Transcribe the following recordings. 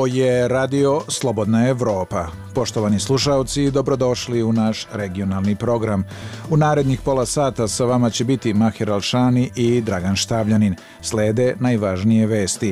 Ovo je radio Slobodna Evropa. Poštovani slušaoci, dobrodošli u naš regionalni program. U narednih pola sata sa vama će biti Mahir Alšani i Dragan Štavljanin. Slede najvažnije vesti.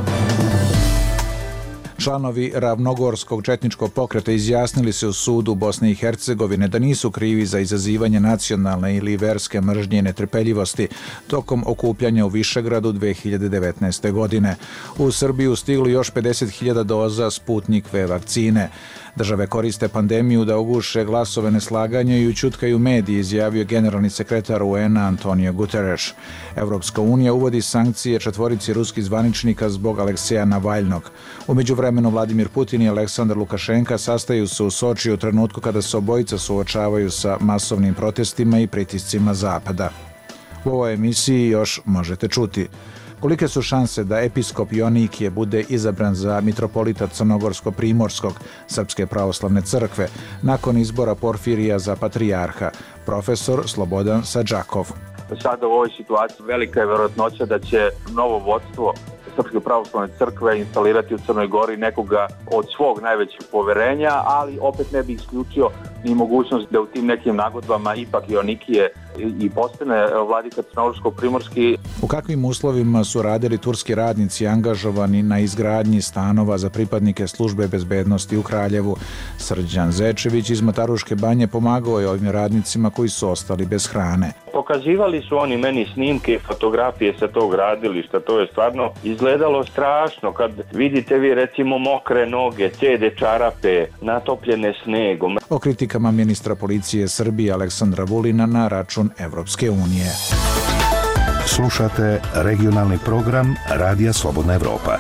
Članovi Ravnogorskog četničkog pokreta izjasnili se u sudu Bosne i Hercegovine da nisu krivi za izazivanje nacionalne ili verske mržnje i netrpeljivosti tokom okupljanja u Višegradu 2019. godine. U Srbiju stiglo još 50.000 doza Sputnik V vakcine. Države koriste pandemiju da uguše glasove neslaganja i ućutkaju mediji, izjavio generalni sekretar UN-a Antonio Guterres. Evropska unija uvodi sankcije 4 ruskih zvaničnika zbog Alekseja Navalnog. U međuvremenu Vladimir Putin i Aleksandar Lukašenka sastaju se u Sočiju u trenutku kada se obojica suočavaju sa masovnim protestima i pritiscima Zapada. U ovoj emisiji još možete čuti: kolike su šanse da episkop Joanikije bude izabran za mitropolita Crnogorsko-Primorskog Srpske pravoslavne crkve nakon izbora Porfirija za patrijarha, profesor Slobodan Sadžakov. Sada u ovoj situaciji velika je verovatnoća da će novo vodstvo Srpske pravoslavne crkve instalirati u Crnoj Gori nekoga od svog najvećeg poverenja, ali opet ne bi isključio ni mogućnost da u tim nekim nagodbama ipak Joanikije i postane vladika Crnogorsko-Primorski. U kakvim uslovima su radili turski radnici angažovani na izgradnji stanova za pripadnike službe bezbednosti u Kraljevu? Srđan Zečević iz Mataruške banje pomagao je ovim radnicima koji su ostali bez hrane. Pokazivali su oni meni snimke, fotografije sa tog radilišta, to je stvarno izgledalo strašno kad vidite vi recimo mokre noge, cede čarape, natopljene snegom. O kritikama ministra policije Srbije Aleksandra Vulina na račun Evropske unije. Slušate regionalni program Radija Slobodna Evropa.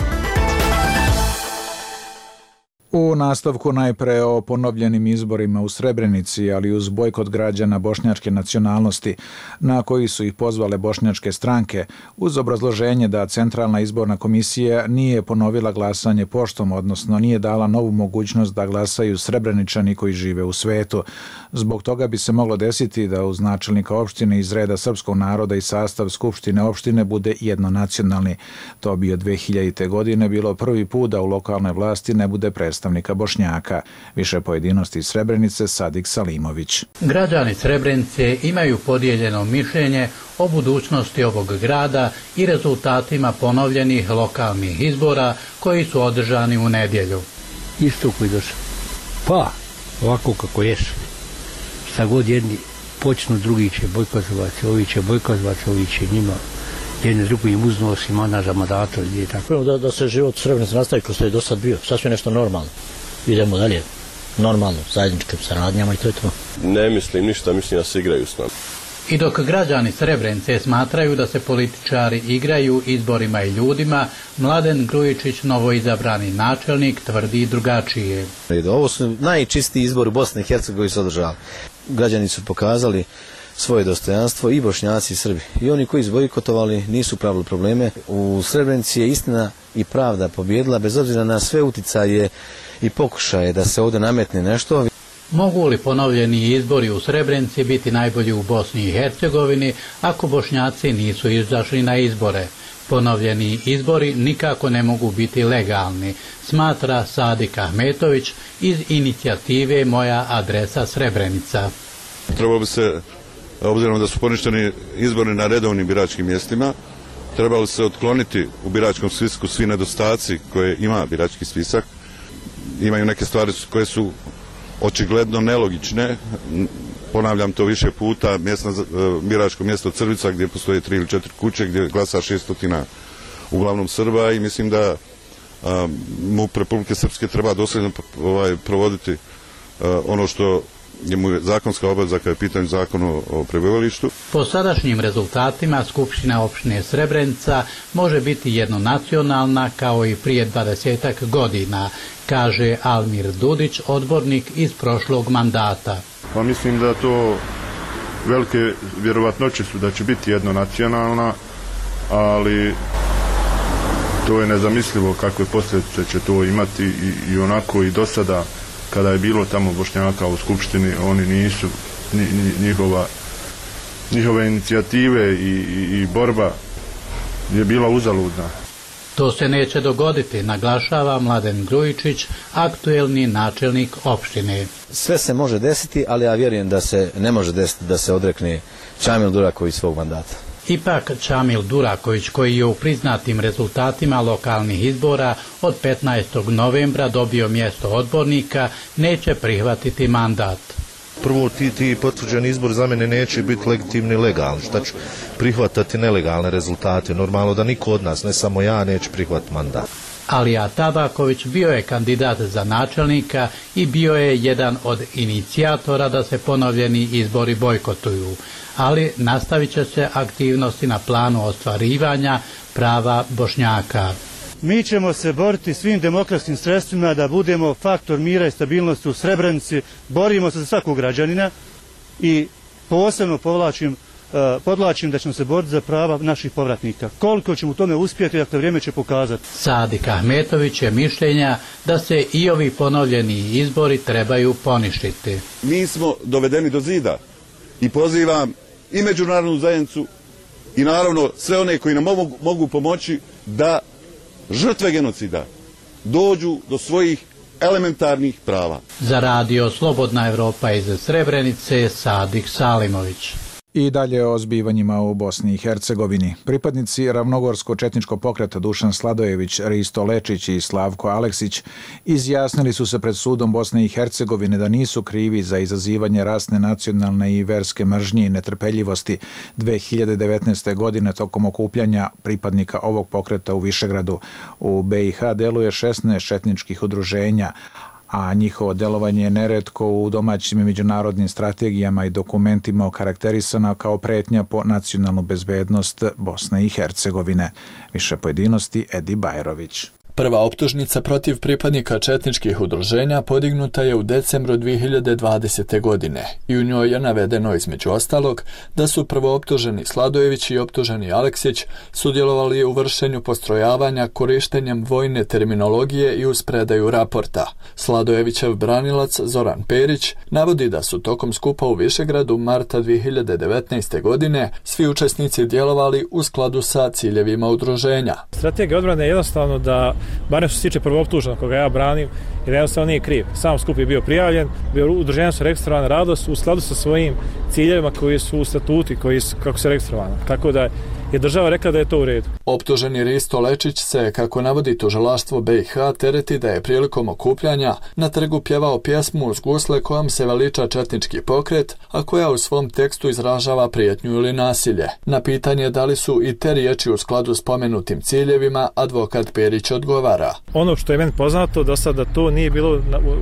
U nastavku najpre o ponovljenim izborima u Srebrenici, ali uz bojkot građana bošnjačke nacionalnosti, na koji su ih pozvale bošnjačke stranke, uz obrazloženje da Centralna izborna komisija nije ponovila glasanje poštom, odnosno nije dala novu mogućnost da glasaju Srebreničani koji žive u svetu. Zbog toga bi se moglo desiti da uz načelnika opštine iz reda srpskog naroda i sastav Skupštine opštine bude jednonacionalni. To bi od 2000. godine bilo prvi put da u lokalnoj vlasti ne bude predstavnika Bošnjaka. Više pojedinosti iz Srebrenice, Sadik Salimović. Građani Srebrenice imaju podijeljeno mišljenje o budućnosti ovog grada i rezultatima ponovljenih lokalnih izbora koji su održani u nedjelju. Isto koji došao. Pa, ovako kako ješ. Šta god jedni počnu, drugi će bojkotovati, ovi će bojkotovati, ovi će njima jedni drugi im uznosi mana za mandator i tako. Da se život u Srebrenici nastavi kao što je do sad bio, sasvim nešto normalno. Idemo dalje, normalno, zajedničkim saradnjama i to je to. Ne mislim ništa, mislim da se igraju s nama. I dok građani Srebrenice smatraju da se političari igraju izborima i ljudima, Mladen Grujičić, novoizabrani načelnik, tvrdi drugačije. Ovo su najčistiji izbori u Bosni i Hercegovini su održali. Građani su pokazali svoje dostojanstvo, i Bošnjaci i Srbi. I oni koji su bojkotovali nisu pravili probleme. U Srebrenici je istina i pravda pobjedila, bez obzira na sve uticaje i pokušaje da se ovdje nametne nešto. Mogu li ponovljeni izbori u Srebrenici biti najbolji u Bosni i Hercegovini ako Bošnjaci nisu izašli na izbore? Ponovljeni izbori nikako ne mogu biti legalni, smatra Sadik Ahmetović iz inicijative Moja adresa Srebrenica. Trebalo bi se, obzirom da su poništeni izbori na redovnim biračkim mjestima, trebalo se otkloniti u biračkom spisku svi nedostaci koje ima birački spisak. Imaju neke stvari koje su očigledno nelogične. Ponavljam to više puta, biračko mjesto Crvica gdje postoje 3 ili 4 kuće gdje glasa 600 uglavnom Srba i mislim da MUP Republike Srpske treba dosljedno provoditi ono što je mu zakonska obaveza kada je pitanje zakona o prebivalištu. Po sadašnjim rezultatima Skupština opštine Srebrenica može biti jednonacionalna kao i prije 20 godina, kaže Almir Dudić, odbornik iz prošlog mandata. Pa mislim da to velike vjerovatnoće su da će biti jednonacionalna, ali to je nezamislivo kakve posljedice će to imati i onako i do sada kada je bilo tamo Bošnjaka u Skupštini, oni nisu, njihove inicijative i borba je bila uzaludna. To se neće dogoditi, naglašava Mladen Grujičić, aktuelni načelnik opštine. Sve se može desiti, ali ja vjerujem da se ne može desiti da se odrekne Čamil Duraković svog mandata. Ipak Čamil Duraković, koji je u priznatim rezultatima lokalnih izbora od 15. novembra dobio mjesto odbornika, neće prihvatiti mandat. Prvo, ti potvrđeni izbori za mene neće biti legitimni i legalni. Šta ću prihvatati nelegalne rezultate? Normalno da niko od nas, ne samo ja, neće prihvatiti mandat. Alija Tabaković bio je kandidat za načelnika i bio je jedan od inicijatora da se ponovljeni izbori bojkotuju, ali nastavit će se aktivnosti na planu ostvarivanja prava Bošnjaka. Mi ćemo se boriti svim demokratskim sredstvima da budemo faktor mira i stabilnosti u Srebrenici, borimo se za svakog građanina i posebno podlačim da ćemo se boriti za prava naših povratnika. Koliko ćemo u tome uspjeti, dakle vrijeme će pokazati. Sadik Ahmetović je mišljenja da se i ovi ponovljeni izbori trebaju poništiti. Mi smo dovedeni do zida i pozivam i međunarodnu zajednicu i naravno sve one koji nam mogu pomoći da žrtve genocida dođu do svojih elementarnih prava. Za radio Slobodna Evropa iz Srebrenice, Sadik Salimović. I dalje o zbivanjima u Bosni i Hercegovini. Pripadnici ravnogorsko-četničkog pokreta Dušan Sladojević, Risto Lečić i Slavko Aleksić izjasnili su se pred sudom Bosne i Hercegovine da nisu krivi za izazivanje rasne, nacionalne i verske mržnje i netrpeljivosti 2019. godine tokom okupljanja pripadnika ovog pokreta u Višegradu. U BiH deluje 16 četničkih udruženja, a njihovo delovanje je neretko u domaćim i međunarodnim strategijama i dokumentima okarakterisana kao pretnja po nacionalnu bezbednost Bosne i Hercegovine. Više pojedinosti Edi Bajrović. Prva optužnica protiv pripadnika četničkih udruženja podignuta je u decembru 2020. godine i u njoj je navedeno između ostalog da su prvooptuženi Sladojević i optuženi Aleksić sudjelovali u vršenju postrojavanja korištenjem vojne terminologije i uz predaju raporta. Sladojevićev branilac Zoran Perić navodi da su tokom skupa u Višegradu marta 2019. godine svi učesnici djelovali u skladu sa ciljevima udruženja. Strategija odbrane je jednostavno da barem što se tiče prvooptuženog koga ja branim, jer jednostavno nije kriv. Sam skup je bio prijavljen, udruženja su registrovane radost u skladu sa svojim ciljevima koji su u statuti, kako se registrovane. Tako da je država rekla da je to u redu. Optuženi Risto Lečić se, kako navodi tužilaštvo BiH, tereti da je prilikom okupljanja na trgu pjevao pjesmu uz gusle kojom se veliča četnički pokret, a koja u svom tekstu izražava prijetnju ili nasilje. Na pitanje da li su i te riječi u skladu s pomenutim ciljevima, advokat Perić odgovara. Ono što je meni poznato do sada to nije bilo,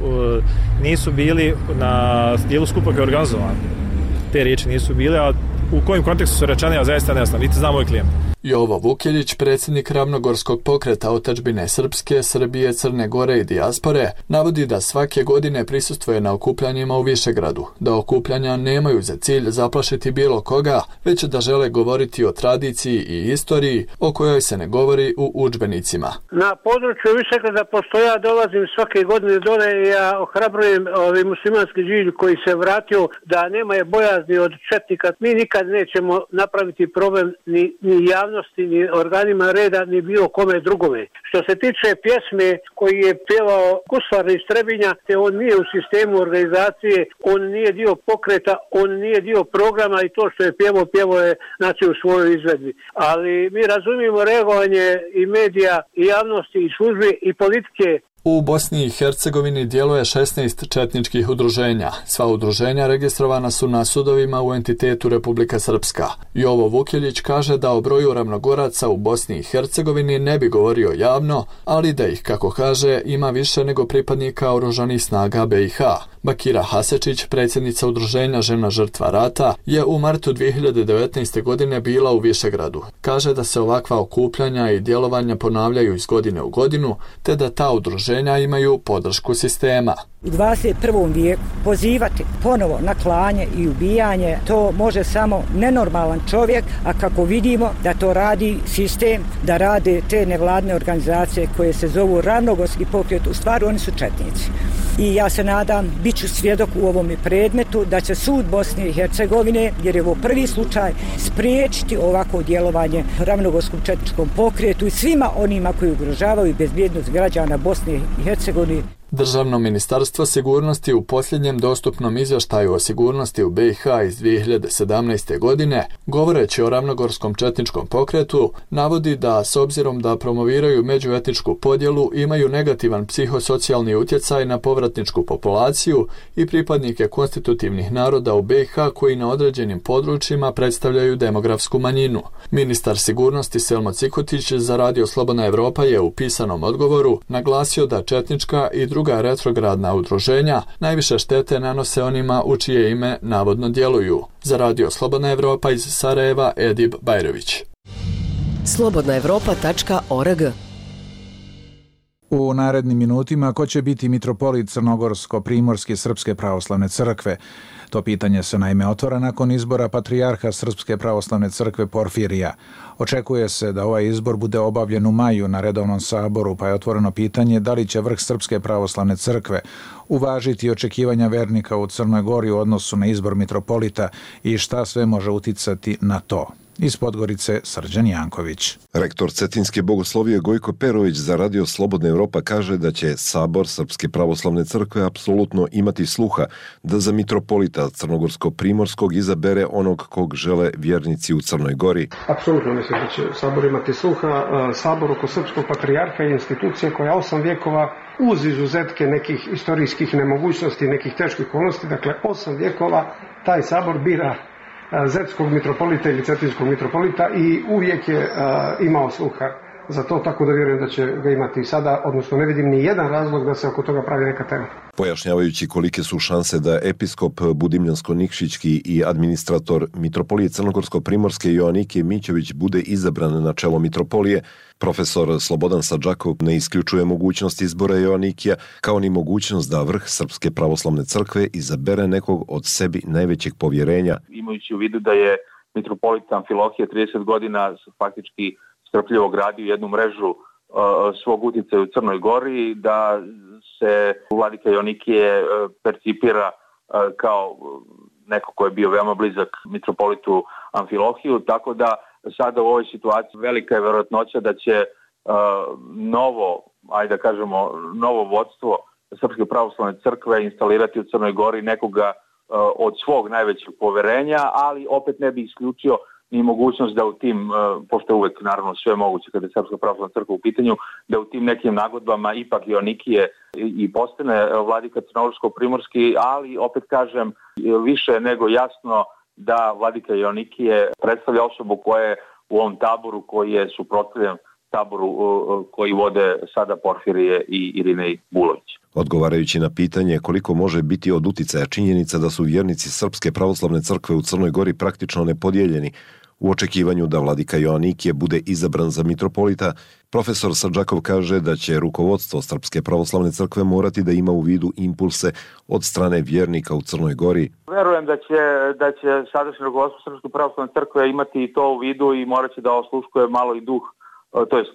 nisu bili na dijelu skupa koji je organizovan. Te riječi nisu bile, a u kojem kontekstu su rečene, ja zaista ne znam, niti znam moj klijent. Jovo Vukjelić, predsjednik ravnogorskog pokreta otadžbine Srpske, Srbije, Crne Gore i dijaspore, navodi da svake godine prisustvuje na okupljanjima u Višegradu, da okupljanja nemaju za cilj zaplašiti bilo koga, već da žele govoriti o tradiciji i istoriji o kojoj se ne govori u udžbenicima. Na području Višegrada pošto ja dolazim svake godine dole i ja ohrabrujem muslimanski džilj koji se vratio da nema je bojazni od četnika. Mi nikad nećemo napraviti problem ni javnosti, ni organima reda, ni bilo kome drugome. Što se tiče pjesme koji je pjevao Guslar iz Trebinja, te on nije u sistemu organizacije, on nije dio pokreta, on nije dio programa i to što je pjevao je znači u svojoj izvedbi. Ali mi razumijemo reagovanje i medija, i javnosti, i službe, i politike. U Bosni i Hercegovini djeluje 16 četničkih udruženja. Sva udruženja registrovana su na sudovima u entitetu Republika Srpska. Jovo Vukjelić kaže da o broju ravnogoraca u Bosni i Hercegovini ne bi govorio javno, ali da ih, kako kaže, ima više nego pripadnika oružanih snaga BiH. Bakira Hasečić, predsjednica udruženja Žena žrtva rata, je u martu 2019. godine bila u Višegradu. Kaže da se ovakva okupljanja i djelovanja ponavljaju iz godine u godinu, te da ta udruženja imaju podršku sistema. U 21. vijeku pozivati ponovo na klanje i ubijanje, to može samo nenormalan čovjek, a kako vidimo da to radi sistem, da rade te nevladne organizacije koje se zovu Ravnogorski pokret, u stvari oni su četnici. i ja se nadam, bit ću svjedok u ovom predmetu da će sud Bosne i Hercegovine, jer je ovo prvi slučaj, spriječiti ovako djelovanje ravnogorskom četničkom pokretu i svima onima koji ugrožavaju bezbjednost građana Bosne i Hercegovine. Državno ministarstvo sigurnosti u posljednjem dostupnom izvještaju o sigurnosti u BiH iz 2017. godine, govoreći o ravnogorskom četničkom pokretu, navodi da s obzirom da promoviraju međuetničku podjelu imaju negativan psihosocijalni utjecaj na povratničku populaciju i pripadnike konstitutivnih naroda u BiH koji na određenim područjima predstavljaju demografsku manjinu. Ministar sigurnosti Selmo Cikotić za Radio Slobodna Evropa je u pisanom odgovoru naglasio da četnička i druga retrogradna udruženja najviše štete nanose onima u čije ime navodno djeluju. Za Radio Slobodna Evropa iz Sarajeva, Edip Bajrović. slobodnaevropa.org. U narednim minutima ko će biti mitropolit Crnogorsko-Primorske Srpske pravoslavne crkve? To pitanje se naime otvara nakon izbora patrijarha Srpske pravoslavne crkve Porfirija. Očekuje se da ovaj izbor bude obavljen u maju na redovnom saboru, pa je otvoreno pitanje da li će vrh Srpske pravoslavne crkve uvažiti očekivanja vernika u Crnoj Gori u odnosu na izbor mitropolita i šta sve može uticati na to. Iz Podgorice Srđan Janković. Rektor Cetinske bogoslovije Gojko Perović za Radio Slobodna Evropa kaže da će Sabor Srpske pravoslavne crkve apsolutno imati sluha da za mitropolita Crnogorsko-Primorskog izabere onog kog žele vjernici u Crnoj Gori. Apsolutno mislim da će Sabor imati sluha. Sabor oko Srpskog patrijarha je institucija koja 8 vjekova uz izuzetke nekih istorijskih nemogućnosti, nekih teških okolnosti, dakle 8 vjekova taj Sabor bira zetskog mitropolita ili cetinskog mitropolita i uvijek je imao sluha za to, tako da vjerujem da će ga imati i sada, odnosno ne vidim ni jedan razlog da se oko toga pravi neka tema. Pojašnjavajući kolike su šanse da episkop Budimljansko-Nikšićki i administrator mitropolije Crnogorsko-Primorske Joanike Mićović bude izabran na čelo mitropolije, profesor Slobodan Sadžakov ne isključuje mogućnost izbora Joanikija, kao ni mogućnost da vrh Srpske pravoslavne crkve izabere nekog od sebi najvećeg povjerenja. Imajući u vidu da je mitropolit Amfilohije 30 godina faktički strpljivo gradio jednu mrežu svog utjecaja u Crnoj Gori, da se vladika Joanikije percipira kao neko ko je bio veoma blizak mitropolitu Amfilohiju, tako da sada u ovoj situaciji velika je vjerojatnoća da će novo vodstvo Srpske pravoslavne crkve instalirati u Crnoj Gori nekoga od svog najvećeg poverenja, ali opet ne bi isključio ni mogućnost da u tim, pošto je uvek naravno sve moguće kada je Srpska pravoslavna crkva u pitanju, da u tim nekim nagodbama ipak Joanikije i postane vladika Crnogorsko-Primorski, ali opet kažem više nego jasno da vladika Joanikije predstavlja osobu koja je u ovom taboru koji je suprotstavljen taboru koji vode sada Porfirije i Irinej Bulović. Odgovarajući na pitanje koliko može biti od uticaja činjenica da su vjernici Srpske pravoslavne crkve u Crnoj Gori praktično nepodijeljeni, u očekivanju da vladika Joanikije bude izabran za mitropolita, profesor Sadžakov kaže da će rukovodstvo Srpske pravoslavne crkve morati da ima u vidu impulse od strane vjernika u Crnoj Gori. Verujem da će sadašnje rukovodstvo Srpske pravoslavne crkve imati i to u vidu i morat će da osluškuje malo i duh, to jest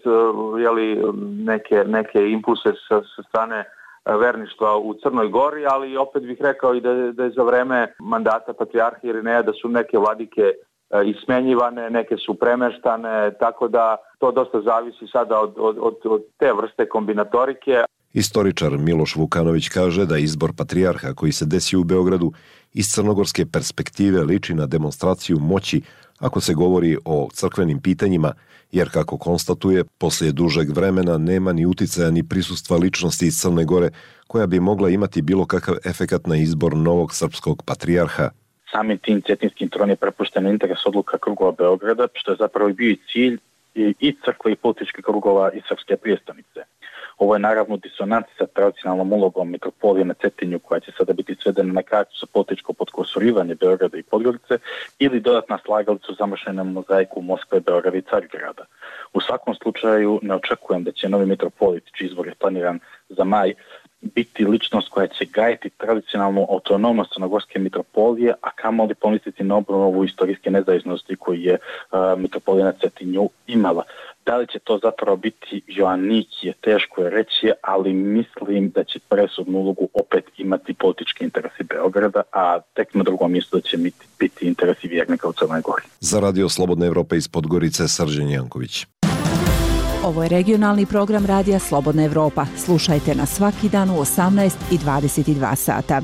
neke impulse sa strane verništva u Crnoj Gori, ali opet bih rekao i da je za vreme mandata patrijarha Irineja da su neke vladike ismenjivane, neke su premeštane, tako da to dosta zavisi sada od te vrste kombinatorike. Istoričar Miloš Vukanović kaže da izbor patrijarha koji se desio u Beogradu iz crnogorske perspektive liči na demonstraciju moći ako se govori o crkvenim pitanjima, jer kako konstatuje, poslije dužeg vremena nema ni uticaja ni prisustva ličnosti iz Crne Gore koja bi mogla imati bilo kakav efekat na izbor novog srpskog patrijarha. Samim tim Cetinskim tron je prepušten interes odluka krugova Beograda, što je zapravo bio i cilj i crkve i političkih krugova i srpske prijestolnice. Ovo je naravno disonanci sa tradicionalnom ulogom mitropolije na Cetinju, koja će sada biti svedena na kartu sa političko podkosurivanje Beograda i Podgorice ili dodatna slagalica u zamršenom mozaiku Moskve, Beograda i Carigrada. U svakom slučaju ne očekujem da će novi mitropolit, čiji izbor je planiran za maj, biti ličnost koja će gajiti tradicionalnu autonomnost crnogorske mitropolije, a kamoli pomisliti na obnovu istorijske nezavisnosti koju je mitropolija na Cetinju imala. Da li će to zapravo biti Joannikije, teško je reći, ali mislim da će presudnu ulogu opet imati politički interesi Beograda, a tek na drugom mjestu da će biti interesi vjernika u Crnoj Gori. Za Radio Slobodna Evropa iz Podgorice, Srđan Janković. Ovo je regionalni program Radija Slobodna Evropa. Slušajte nas svaki dan u 18 i 22 sata.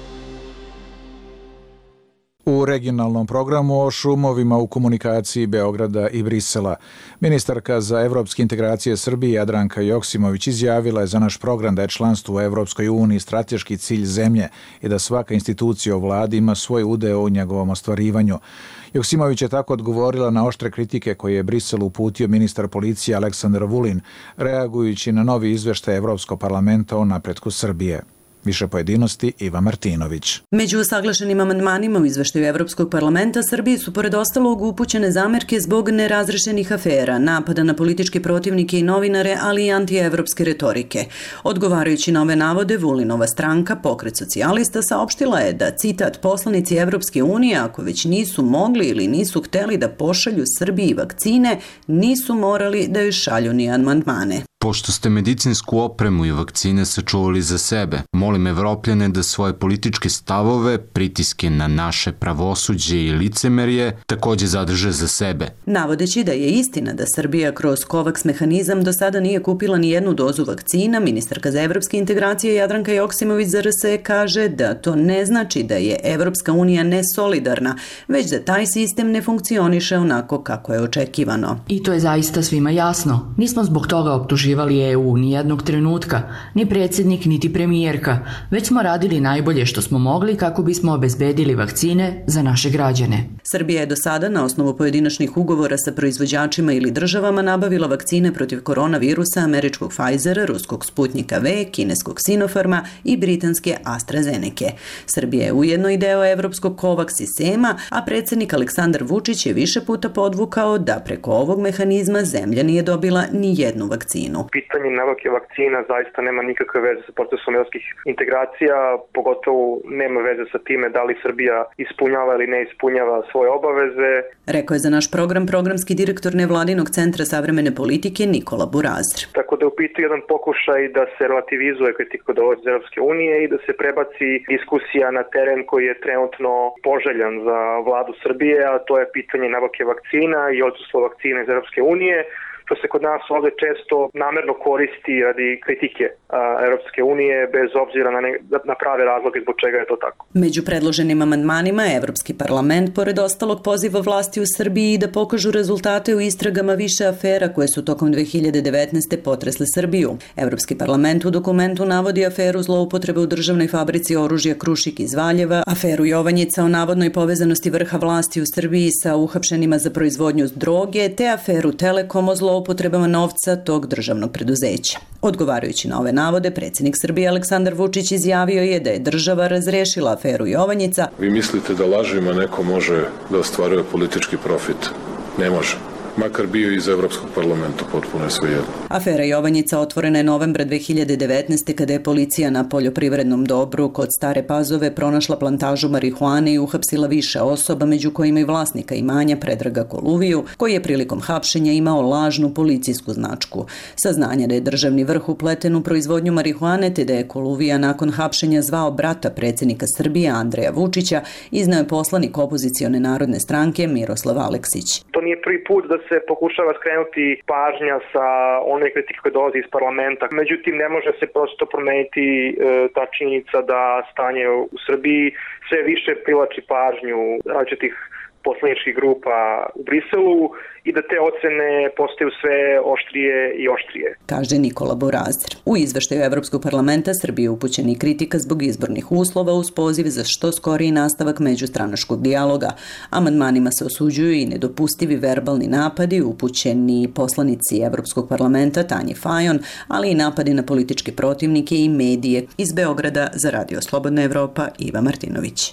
U regionalnom programu o šumovima u komunikaciji Beograda i Brisela. Ministarka za evropske integracije Srbije Jadranka Joksimović izjavila je za naš program da je članstvo u Evropskoj uniji strateški cilj zemlje i da svaka institucija u vladi ima svoj udeo u njegovom ostvarivanju. Joksimović je tako odgovorila na oštre kritike koje je Briselu uputio ministar policije Aleksandar Vulin, reagujući na novi izveštaj Evropskog parlamenta o napretku Srbije. Više pojedinosti Iva Martinović. Među usaglašenim amandmanima u izveštaju Evropskog parlamenta Srbiji su pored ostalog upućene zamerke zbog nerazrešenih afera, napada na političke protivnike i novinare, ali i antievropske retorike. Odgovarajući na ove navode, Vulinova stranka, Pokret socijalista, saopštila je da, citat, poslanici Evropske unije, ako već nisu mogli ili nisu hteli da pošalju Srbiji vakcine, nisu morali da joj šalju ni amandmane. Pošto ste medicinsku opremu i vakcine sačuvali za sebe, molim Evropljane da svoje političke stavove, pritiske na naše pravosuđe i licemerje takođe zadrže za sebe. Navodeći da je istina da Srbija kroz COVAX mehanizam do sada nije kupila ni jednu dozu vakcina, ministarka za evropske integracije Jadranka Joksimović za RS kaže da to ne znači da je Evropska unija nesolidarna, već da taj sistem ne funkcioniše onako kako je očekivano. I to je zaista svima jasno. Nismo zbog toga optuživali EU ni jednog trenutka, ni predsjednik, niti premijerka, već smo radili najbolje što smo mogli kako bismo obezbedili vakcine za naše građane. Srbija je do sada na osnovu pojedinačnih ugovora sa proizvođačima ili državama nabavila vakcine protiv koronavirusa američkog Pfizera, ruskog Sputnika V, kineskog Sinopharma i britanske AstraZeneca. Srbija je ujedno i deo evropskog COVAX sistema, a predsjednik Aleksandar Vučić je više puta podvukao da preko ovog mehanizma zemlja nije dobila ni jednu vakcinu. Pitanje nabavke vakcina zaista nema nikakve veze sa procesom evropskih integracija, pogotovo nema veze sa time da li Srbija ispunjava ili ne ispunjava svoje obaveze. Rekao je za naš program programski direktor Nevladinog centra savremene politike Nikola Burazir. Tako da je u pitanju jedan pokušaj da se relativizuje kritika dolazi iz Evropske unije i da se prebaci diskusija na teren koji je trenutno poželjan za vladu Srbije, a to je pitanje nabavke vakcina i odsustvo vakcina iz Evropske unije, što se kod nas ovdje često namerno koristi radi kritike Evropske unije bez obzira na prave razloge zbog čega je to tako. Među predloženim amandmanima Evropski parlament pored ostalog poziva vlasti u Srbiji da pokažu rezultate u istragama više afera koje su tokom 2019. potresle Srbiju. Evropski parlament u dokumentu navodi aferu zloupotrebe u državnoj fabrici oružja Krušik iz Valjeva, aferu Jovanjica o navodnoj povezanosti vrha vlasti u Srbiji sa uhapšenima za proizvodnju droge, te aferu Telekom o zloupotrebama novca tog državnog preduzeća. Odgovarajući na ove navode, predsjednik Srbije Aleksandar Vučić izjavio je da je država razrešila aferu Jovanjica. Vi mislite da lažima neko može da ostvaruje politički profit? Ne može. Makar bio iz Evropskog parlamenta, potpuno je svejedno. Afera Jovanjica otvorena je novembra 2019. kada je policija na poljoprivrednom dobru kod Stare Pazove pronašla plantažu marihuane i uhapsila više osoba, među kojima i vlasnika imanja Predraga Koluviju, koji je prilikom hapšenja imao lažnu policijsku značku. Saznanje da je državni vrh upleten u proizvodnju marihuane te da je Koluvija nakon hapšenja zvao brata predsjednika Srbije Andreja Vučića, izneo je poslanik opozicione narodne stranke Miroslav Aleksić. To nije prvi put da se pokušava skrenuti pažnja sa one kritike koje dolazi iz parlamenta. Međutim, ne može se prosto promeniti ta činjenica da stanje u Srbiji sve više privlači pažnju različitih poslaničkih grupa u Briselu i da te ocene postaju sve oštrije i oštrije. Kaže Nikola Burazir. U izveštaju Evropskog parlamenta Srbije upućena i kritika zbog izbornih uslova uz poziv za što skoriji nastavak međustranačkog dijaloga. Amandmanima se osuđuju i nedopustivi verbalni napadi upućeni poslanici Evropskog parlamenta Tanji Fajon, ali i napadi na političke protivnike i medije. Iz Beograda za Radio Slobodna Evropa Iva Martinović.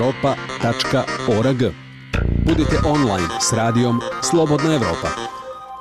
slobodnaevropa.org. Budite online s radijom Slobodna Evropa.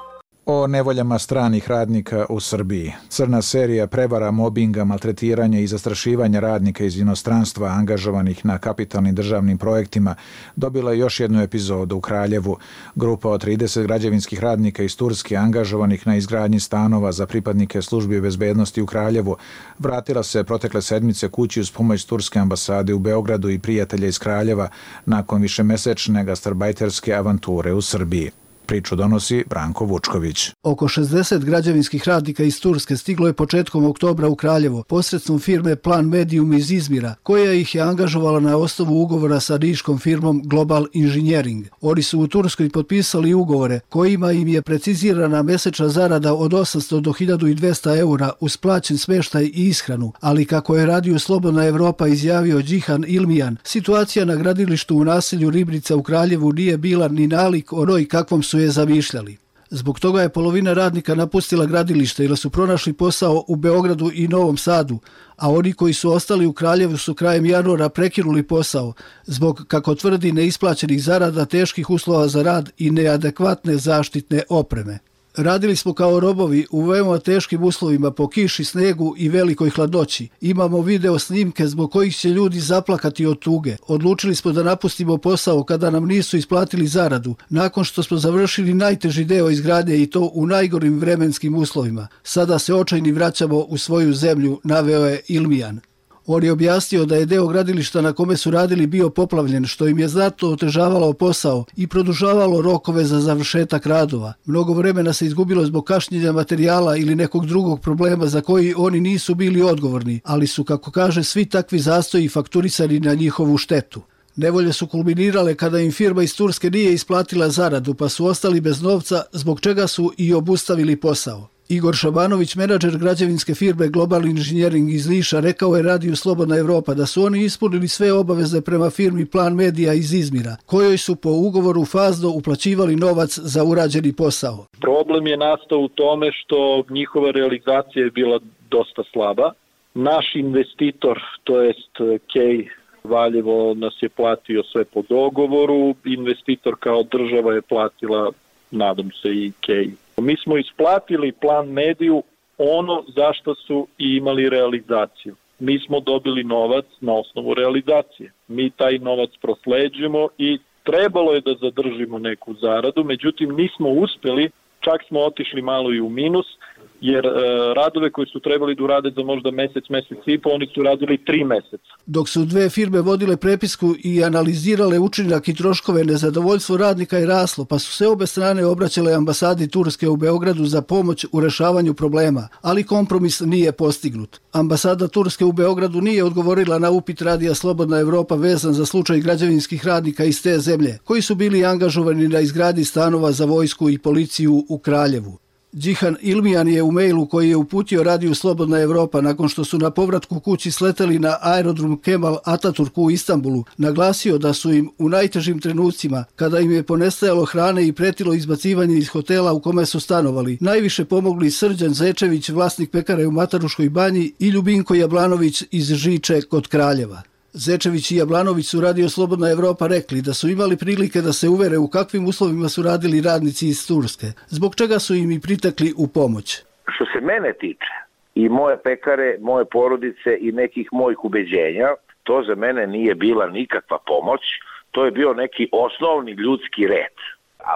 O nevoljama stranih radnika u Srbiji. Crna serija prevara, mobinga, maltretiranja i zastrašivanja radnika iz inostranstva angažovanih na kapitalnim državnim projektima dobila je još jednu epizodu u Kraljevu. Grupa od 30 građevinskih radnika iz Turske angažovanih na izgradnji stanova za pripadnike službi bezbednosti u Kraljevu vratila se protekle sedmice kući uz pomoć Turske ambasade u Beogradu i prijatelja iz Kraljeva nakon višemesečne gastarbajterske avanture u Srbiji. Priču donosi Branko Vučković. Oko 60 građevinskih radnika iz Turske stiglo je početkom oktobra u Kraljevo posredstvom firme Plan Medium iz Izmira, koja ih je angažovala na osnovu ugovora sa niškom firmom Global Engineering. Oni su u Turskoj potpisali ugovore kojima im je precizirana mesečna zarada od 800 do 1200 eura uz plaćen smeštaj i ishranu, ali kako je Radio Slobodna Evropa izjavio Džihan Ilmijan, situacija na gradilištu u naselju Ribnica u Kraljevu nije bila ni nalik onoj kakvom su je zamišljali. Zbog toga je polovina radnika napustila gradilište ili su pronašli posao u Beogradu i Novom Sadu, a oni koji su ostali u Kraljevu su krajem januara prekinuli posao zbog, kako tvrdi, neisplaćenih zarada, teških uslova za rad i neadekvatne zaštitne opreme. Radili smo kao robovi u veoma teškim uslovima po kiši, snegu i velikoj hladnoći. Imamo video snimke zbog kojih će ljudi zaplakati od tuge. Odlučili smo da napustimo posao kada nam nisu isplatili zaradu, nakon što smo završili najteži deo izgradnje i to u najgorim vremenskim uslovima. Sada se očajni vraćamo u svoju zemlju, naveo je Ilmijan. On je objasnio da je deo gradilišta na kome su radili bio poplavljen, što im je znatno otežavalo posao i produžavalo rokove za završetak radova. Mnogo vremena se izgubilo zbog kašnjenja materijala ili nekog drugog problema za koji oni nisu bili odgovorni, ali su, kako kaže, svi takvi zastoji fakturisani na njihovu štetu. Nevolje su kulminirale kada im firma iz Turske nije isplatila zaradu, pa su ostali bez novca, zbog čega su i obustavili posao. Igor Šabanović, menadžer građevinske firme Global Engineering iz Niša, rekao je Radiju Slobodna Evropa da su oni ispunili sve obaveze prema firmi Plan Media iz Izmira, kojoj su po ugovoru fazno uplaćivali novac za urađeni posao. Problem je nastao u tome što njihova realizacija je bila dosta slaba. Naš investitor, to jest Kej Valjevo, nas je platio sve po dogovoru. Investitor kao država je platila, nadam se, i Kej. Mi smo isplatili Plan Mediju ono zašto su i imali realizaciju. Mi smo dobili novac na osnovu realizacije. Mi taj novac prosleđujemo i trebalo je da zadržimo neku zaradu, međutim nismo uspeli, čak smo otišli malo i u minus, jer radove koji su trebali da urade za možda mesec i po, oni su radili 3 meseca. Dok su dve firme vodile prepisku i analizirale učinak i troškove, nezadovoljstvo radnika je raslo, pa su se obe strane obraćale ambasadi Turske u Beogradu za pomoć u rešavanju problema, ali kompromis nije postignut. Ambasada Turske u Beogradu nije odgovorila na upit Radija Slobodna Evropa vezan za slučaj građevinskih radnika iz te zemlje, koji su bili angažovani na izgradnji stanova za vojsku i policiju u Kraljevu. Džihan Ilmijan je u mailu koji je uputio Radiju Slobodna Evropa nakon što su na povratku kući sleteli na aerodrom Kemal Ataturk u Istanbulu, naglasio da su im u najtežim trenucima, kada im je ponestajalo hrane i pretilo izbacivanje iz hotela u kome su stanovali, najviše pomogli Srđan Zečević, vlasnik pekare u Mataruškoj banji, i Ljubinko Jablanović iz Žiče kod Kraljeva. Zečević i Jablanović su Radio Slobodna Evropa rekli da su imali prilike da se uvere u kakvim uslovima su radili radnici iz Turske, zbog čega su im i pritekli u pomoć. Što se mene tiče i moje pekare, moje porodice i nekih mojih ubeđenja, to za mene nije bila nikakva pomoć, to je bio neki osnovni ljudski red. A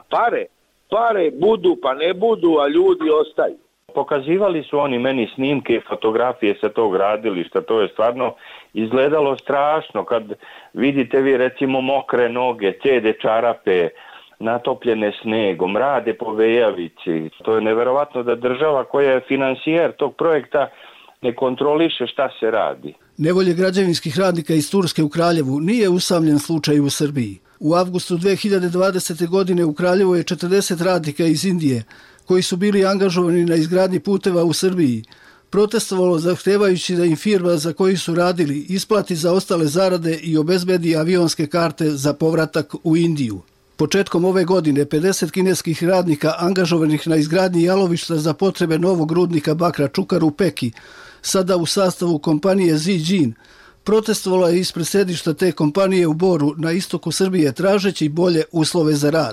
pare budu pa ne budu, a ljudi ostaju. Pokazivali su oni meni snimke i fotografije sa tog gradilišta, to je stvarno izgledalo strašno kad vidite vi recimo mokre noge, cede čarape, natopljene snegom, rade po vejavici. To je neverovatno da država koja je finansijer tog projekta ne kontroliše šta se radi. Nevolje građevinskih radnika iz Turske u Kraljevu nije usamljen slučaj u Srbiji. U avgustu 2020. godine u Kraljevu je 40 radnika iz Indije, koji su bili angažovani na izgradnji puteva u Srbiji, protestovalo zahtevajući da im firma za koju su radili isplati zaostale zarade i obezbedi avionske karte za povratak u Indiju. Početkom ove godine 50 kineskih radnika angažovanih na izgradnji jalovišta za potrebe novog rudnika bakra Čukar u Peki, sada u sastavu kompanije Zijin, protestovalo je ispred sedišta te kompanije u Boru na istoku Srbije tražeći bolje uslove za rad.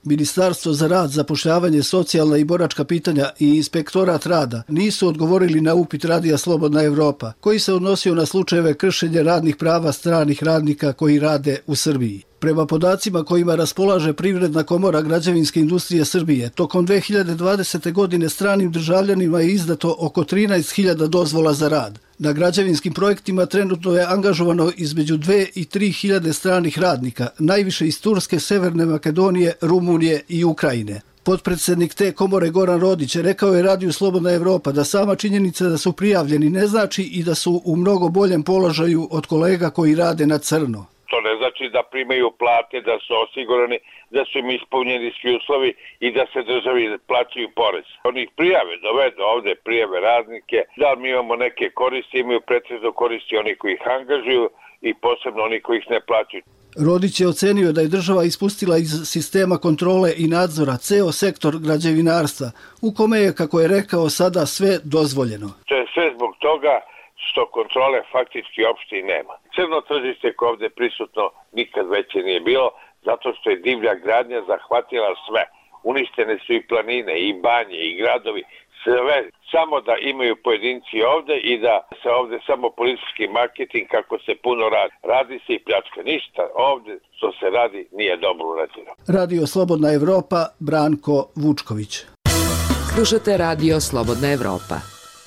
Ministarstvo za rad, zapošljavanje, socijalna i boračka pitanja i Inspektorat rada nisu odgovorili na upit Radija Slobodna Evropa, koji se odnosio na slučajeve kršenja radnih prava stranih radnika koji rade u Srbiji. Prema podacima kojima raspolaže Privredna komora građevinske industrije Srbije, tokom 2020. godine stranim državljanima je izdato oko 13.000 dozvola za rad. Na građevinskim projektima trenutno je angažovano između 2 i 3.000 stranih radnika, najviše iz Turske, Severne Makedonije, Rumunije i Ukrajine. Potpredsjednik te komore Goran Rodić rekao je Radiju Slobodna Evropa da sama činjenica da su prijavljeni ne znači i da su u mnogo boljem položaju od kolega koji rade na crno. To ne znači da primaju plate, da su osigurani, da su im ispunjeni svi uslovi i da se državi plaćaju porez. Oni ih prijave, dovedu ovde, prijave radnike, da mi imamo neke koristi, imaju pretežno koristi oni koji ih angažuju i posebno oni koji ih ne plaćaju. Rodić je ocenio da je država ispustila iz sistema kontrole i nadzora ceo sektor građevinarstva, u kome je, kako je rekao, sada sve dozvoljeno. To je sve zbog toga što kontrole faktički uopšte i nema. Crno tržište koje ovde prisutno nikad veće nije bilo, zato što je divlja gradnja zahvatila sve. Uništene su i planine, i banje, i gradovi, sve. Samo da imaju pojedinci ovde i da se ovde samo politički marketing kako se puno radi. Radi se i pljačka. Ništa ovde što se radi nije dobro urađeno. Radio Slobodna Evropa, Branko Vučković. Slušate Radio Slobodna Evropa.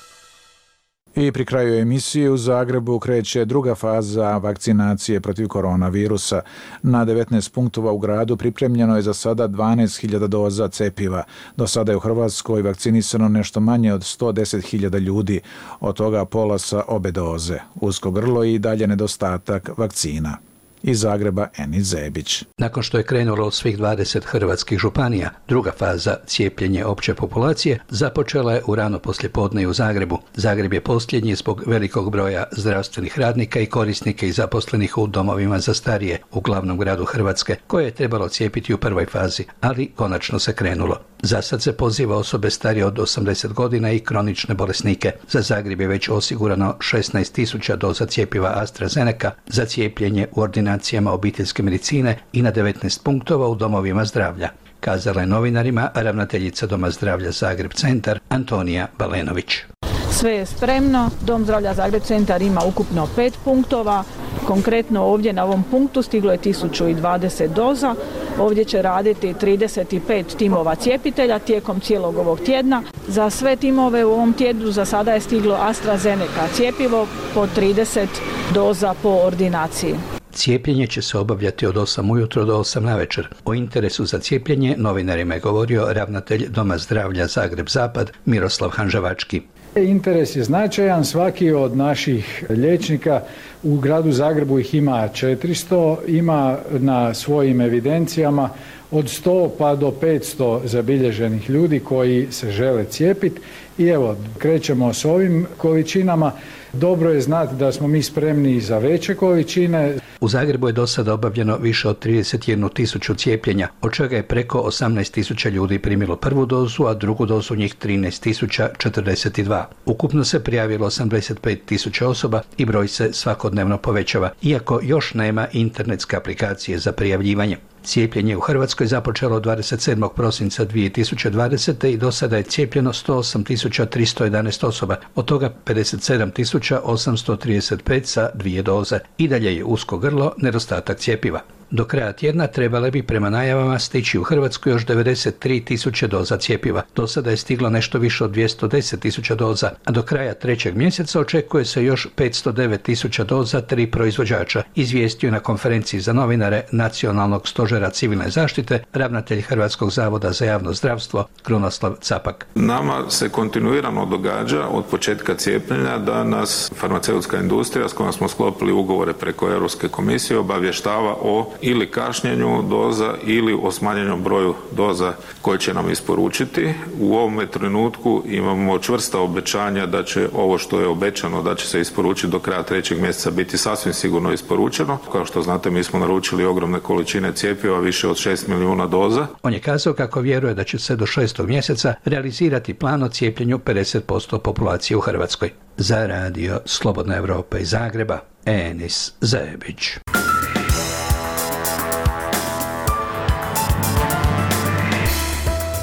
I pri kraju emisije u Zagrebu kreće druga faza vakcinacije protiv koronavirusa. Na 19 punktova u gradu pripremljeno je za sada 12.000 doza cepiva. Do sada je u Hrvatskoj vakcinisano nešto manje od 110.000 ljudi, od toga pola sa obe doze. Usko grlo i dalje nedostatak vakcina. Iz Zagreba Enis Zebić. Nakon što je krenulo od svih 20 hrvatskih županija, druga faza cijepljenje opće populacije započela je u rano poslijepodne u Zagrebu. Zagreb je posljednji zbog velikog broja zdravstvenih radnika i korisnika i zaposlenih u domovima za starije u glavnom gradu Hrvatske, koje je trebalo cijepiti u prvoj fazi, ali konačno se krenulo. Za sad se poziva osobe starije od 80 godina i kronične bolesnike. Za Zagreb je već osigurano 16.000 doza cijepiva AstraZeneca za cijepljenje u ordinacijama obiteljske medicine i na 19 punktova u domovima zdravlja, kazala je novinarima ravnateljica Doma zdravlja Zagreb Centar Antonija Balenović. Sve je spremno, Dom zdravlja Zagreb Centar ima ukupno 5 punktova, konkretno ovdje na ovom punktu stiglo je 1020 doza, ovdje će raditi 35 timova cijepitelja tijekom cijelog ovog tjedna. Za sve timove u ovom tjednu za sada je stiglo AstraZeneca cijepivo po 30 doza po ordinaciji. Cijepljenje će se obavljati od 8 ujutro do 8 navečer. O interesu za cijepljenje novinarima je govorio ravnatelj Doma zdravlja Zagreb Zapad Miroslav Hanžavački. Interes je značajan, svaki od naših liječnika u gradu Zagrebu ih ima 400, ima na svojim evidencijama od 100 pa do 500 zabilježenih ljudi koji se žele cijepiti i evo, krećemo s ovim količinama. Dobro je znati da smo mi spremni za veće količine. U Zagrebu je do sada obavljeno više od 31.000 cijepljenja, od čega je preko 18.000 ljudi primilo prvu dozu, a drugu dozu njih 13.042. Ukupno se prijavilo 85.000 osoba i broj se svakodnevno povećava, iako još nema internetske aplikacije za prijavljivanje. Cijepljenje u Hrvatskoj započelo 27. prosinca 2020. i do sada je cijepljeno 108.311 osoba, od toga 57.835 sa 2 doze. I dalje je usko grlo, nedostatak cjepiva. Do kraja tjedna trebale bi prema najavama stići u Hrvatsku još 93.000 doza cjepiva. Do sada je stiglo nešto više od 210.000 doza, a do kraja 3. mjeseca očekuje se još 509.000 doza 3 proizvođača, izvijestio na konferenciji za novinare Nacionalnog stožera civilne zaštite ravnatelj Hrvatskog zavoda za javno zdravstvo Krunoslav Capak. Nama se kontinuirano događa od početka cijepljenja da nas farmaceutska industrija s kojom smo sklopili ugovore preko Europske komisije obavještava o ili kašnjenju doza ili o smanjenom broju doza koje će nam isporučiti. U ovome trenutku imamo čvrsta obećanja da će ovo što je obećano da će se isporučiti do kraja 3. mjeseca biti sasvim sigurno isporučeno. Kao što znate, mi smo naručili ogromne količine cjepiva, više od 6 milijuna doza. On je kazao kako vjeruje da će se do 6. mjeseca realizirati plan o cijepljenju 50% populacije u Hrvatskoj. Za radio Slobodna Evropa iz Zagreba, Enis Zebić.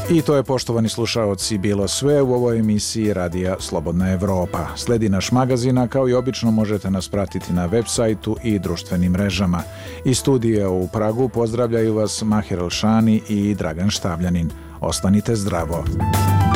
I to je, poštovani slušaoci, bilo sve u ovoj emisiji Radija Slobodna Evropa. Sledi naš magazin, a kao i obično možete nas pratiti na web sajtu i društvenim mrežama. Iz studija u Pragu pozdravljaju vas Maher Elšani i Dragan Štavljanin. Ostanite zdravo.